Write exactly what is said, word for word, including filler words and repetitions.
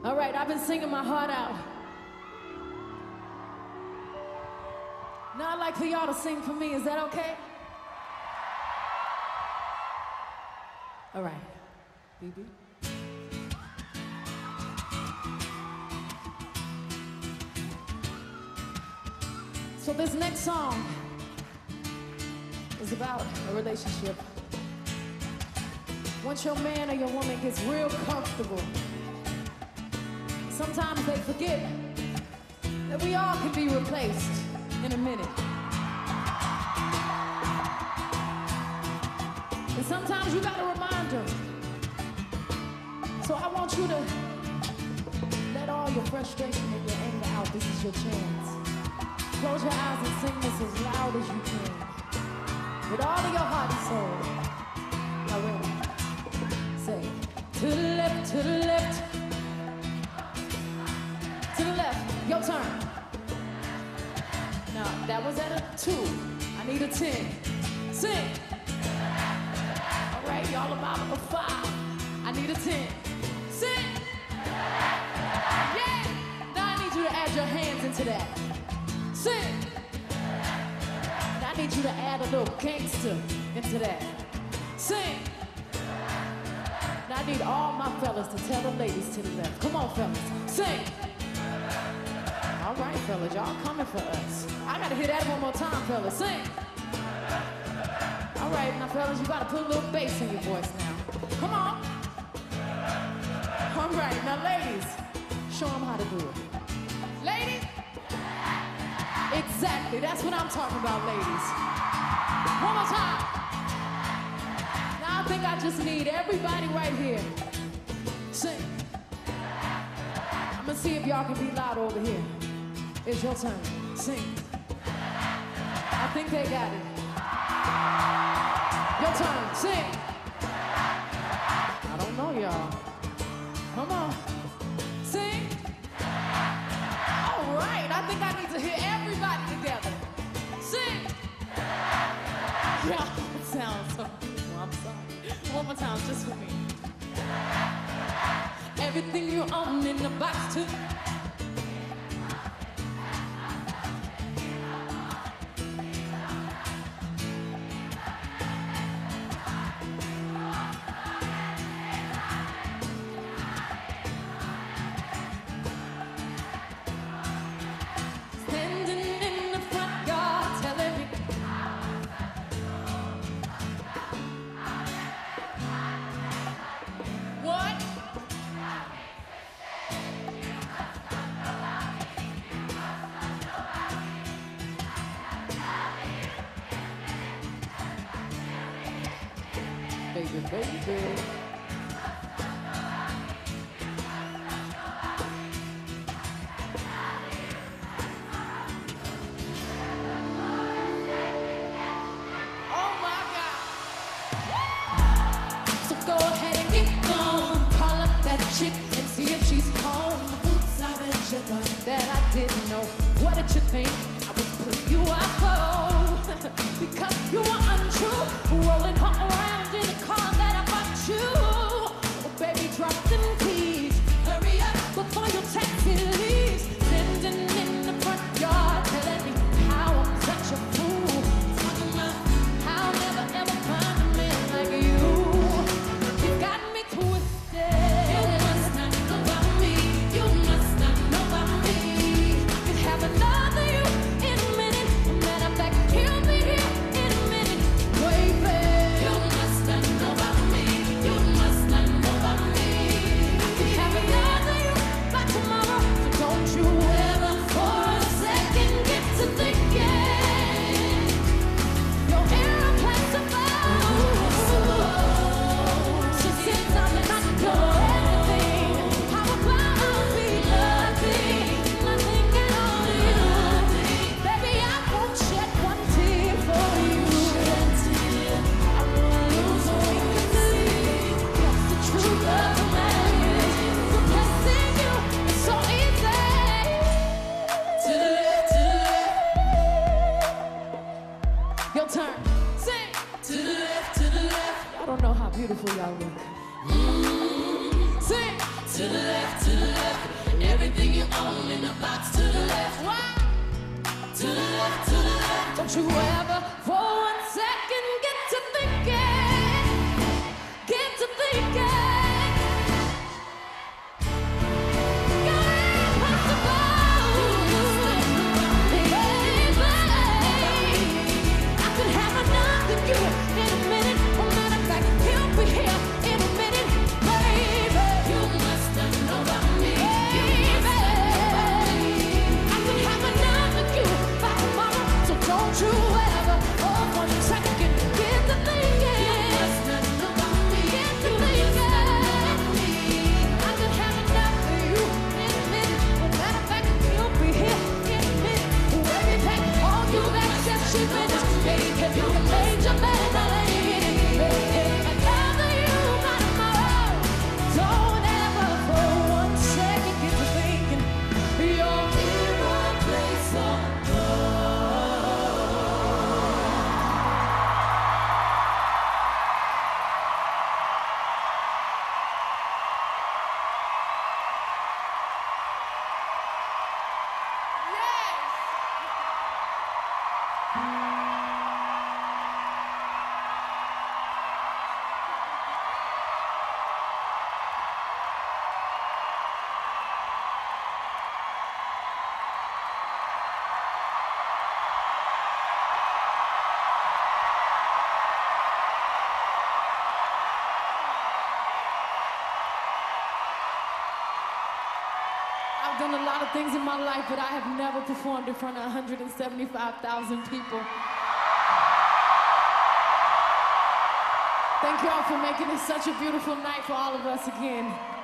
All right, I've been singing my heart out. Now I'd like for y'all to sing for me. Is that okay? All right. B B. So this next song is about a relationship. Once your man or your woman gets real comfortable, sometimes they forget that we all can be replaced in a minute. And sometimes you gotta remind them. So I want you to let all your frustration and your anger out. This is your chance. Close your eyes and sing this as loud as you can, with all of your heart and soul. Now ready? Say, to the left, to the left, to the left. Your turn. Now that was at a two. I need a ten. Sing. All right, y'all about a five. I need a ten. Sing. Yeah. Now I need you to add your hands into that. Sing. And I need you to add a little gangster into that. Sing. And I need all my fellas to tell the ladies to the left. Come on, fellas. Sing. All right, fellas, y'all coming for us. I gotta hear that one more time, fellas. Sing. All right, now, fellas, you gotta put a little bass in your voice now. Come on. All right, now, ladies, show them how to do it. Ladies. Exactly, that's what I'm talking about, ladies. One more time. Now I think I just need everybody right here. Sing. I'm gonna see if y'all can be loud over here. It's your turn. Sing. I think they got it. Your turn. Sing. I don't know, y'all. Come on. Sing. All right, I think I need to hear everybody together. Sing. Yeah, it sounds so beautiful. I'm sorry. One more time, just for me. Everything you own in the box too. Baby, baby. Oh my God. So go ahead and get gone. Call up that chick and see if she's home. Oops, I bet you thought that I didn't know. What did you think? I was putting you out cold because you were untrue, rolling her around in a car that I bought you. Oh, baby, drop them keys. Hurry up before your taxi leaves. Sitting in the front yard, telling me how I'm such a fool. Talking about how I'll never ever find a man like you. You got me twisted. You must not know about me. You must not know about me. Could have another you in a minute. Matter of fact, kill me here in a minute. Baby, you must not know about me. You must not know about me. Could have another you by tomorrow. So don't you ever for a second get to thinking you're irreplaceable. So since I'm not your everything, how about I be nothing? Nothing at all to you. Baby, I won't shed one tear for you. I won't lose weight to see. That's the truth of the matter. Replacing you is so easy. To the left, to the left. Your turn. Sing. To the left, to the left. Y'all don't know how beautiful y'all look. Sing. To the left, to the left. in the box to the left. Why? To the left, to the left. Don't you ever for one second get to thinking, get to thinking. You're impossible, baby. I could have another you in a minute. Oh, matter of fact, he'll be here in a minute, baby. You must not know about me. Don't you ever, for one second, get to thinking. You must not know about me. Get to thinking. I could have enough of you in a minute. Well, matter of fact, you'll be here in a minute. We'll be back all you except she finished. Baby, you can lay your bed and I ain't it. Baby, another you by tomorrow. Don't ever for one second get to thinking. You're irreplaceable. I've done a lot of things in my life, but I have never performed in front of one hundred seventy-five thousand people. Thank you all for making it such a beautiful night for all of us again.